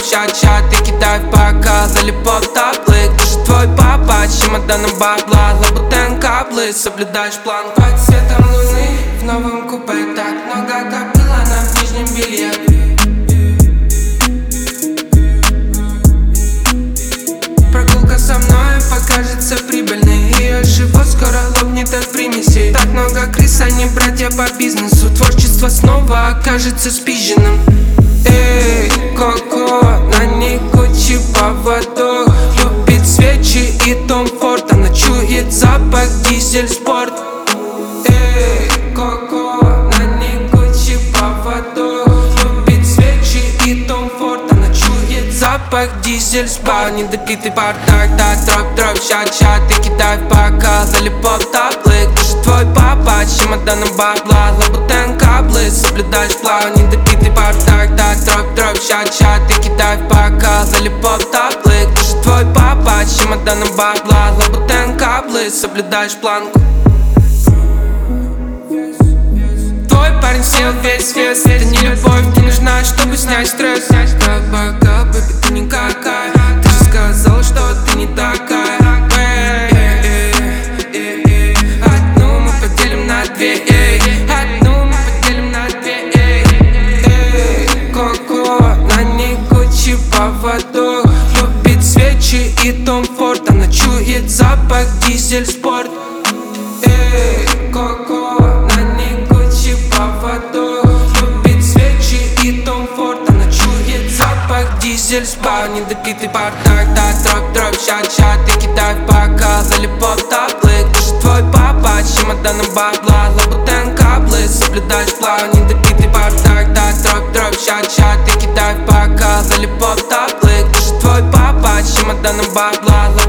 чат, ты кидай в бокал, залипоп таблы. Ты же твой папа, чемоданом бабла, лабутен каплы, соблюдаешь план. Под светом луны в новом купе так много копила на нижнем белье. Прогулка со мной покажется прибыльной, ее живот скоро лопнет от примесей. Так много крыс, они братья по бизнесу, творчество снова окажется спизженным. Эй, Коко, на ней Гуччи поводок, любит свечи и Том Форд, она чует запах дизель спорт. Эй, Коко, на ней Гуччи поводок, любит свечи и Том Форд, она чует запах дизель спорт. Недопитый бардак, да, дроп, чат, ты кидай в бокал, залипоп таблы. Ты же твой папа, чемоданом бабла, лабутен каплы, соблюдаешь план. Недопитый бардак, да, дроп, чат, ты кидай в бокал, залипоп таблы. Ты же твой папа, чемоданом бабла, лабутен каплы, соблюдаешь планку. Твой парень съел весь вес, это не любовь, мне нужна, чтобы снять стресс. Так, пока, бэби, ты никакая, ты же сказала, что ты не такая. Одну мы поделим на две, одну мы поделим на две. Коко, на ней Гуччи поводок, любит свечи и Том Форд, она чует запах дизель спорт. Коко, на ней Гуччи поводок, любит свечи и Том Форд, она чует запах дизель спорт. Недопитый бардак, да, дроп, чат, ты кидай в бокал, залипоп таблы. Ты же твой папа, чемоданом бабла, лабутен каплы, соблюдаешь план. Недопитый бардак, да, дроп, чат, ты кидай в бокал, залипоп таблы. Ты же твой папа, чемоданом бабла.